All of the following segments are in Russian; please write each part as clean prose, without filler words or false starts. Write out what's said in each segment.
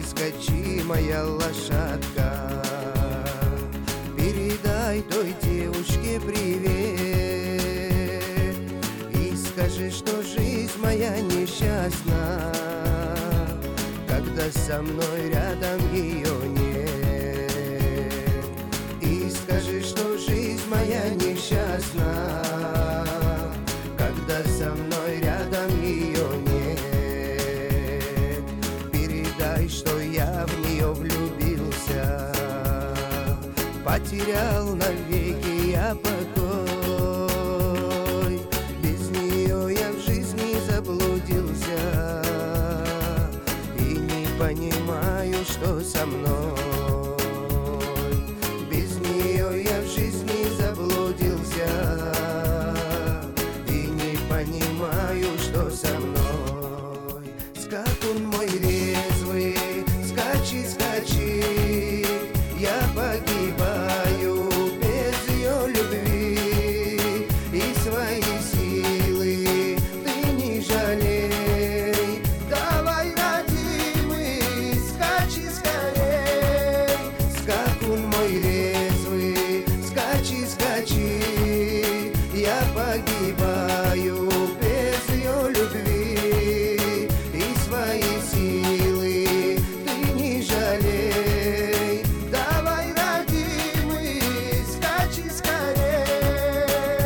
скачи, моя лошадка, передай той девушке привет и скажи, что жизнь моя несчастна, когда со мной рядом ее нет. И скажи, что жизнь моя несчастна, когда со мной рядом ее нет. Передай, что я в нее влюбился, потерял навеки я покой. Без нее я в жизни заблудился и не понимаю, что со мной. Без нее я в жизни заблудился и не понимаю, что со мной. Скакун мой резвый, скачи, скачи, я погибаю без ее любви, и свои силы ты не жалей. Давай, родимый, скачи скорей. Скакун мой резвый, скачи, скачи, я погибаю без ее любви, и свои силы ты не жалей. Давай, родимый, скачи скорей.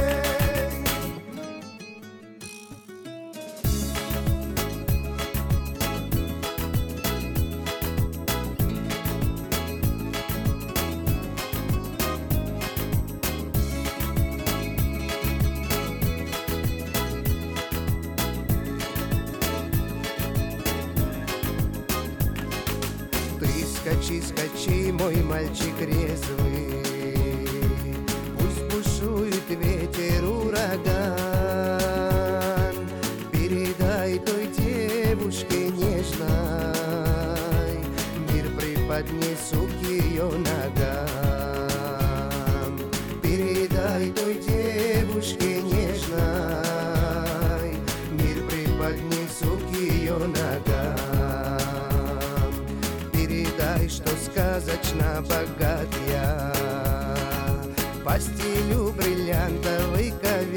Ты скачи, скачи, мой мальчик резвый, пусть бушует ветер, ураган. Передай той девушке нежной, мир преподнесу к ее ногам. Передай той девушке нежной, мир преподнесу к ее ногам. Передай, что сказочно богат я, постелю бриллиантовый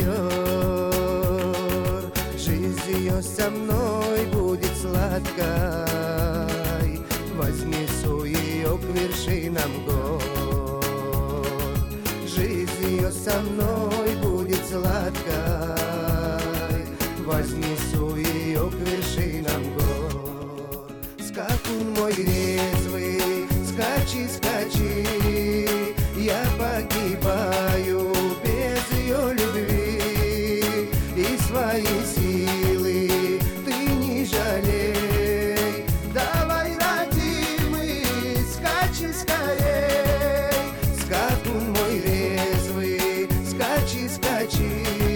ковер. Жизнь ее со мной будет сладкой, вознесу ее к вершинам гор. Жизнь ее со мной будет сладкой, вознесу ее к вершинам гор. Скакун мой резвый, скачи, скачи, я погибаю без ее любви, и свои силы ты не жалей. Давай, родимый, скачи скорей. Скакун мой резвый, скачи, скачи,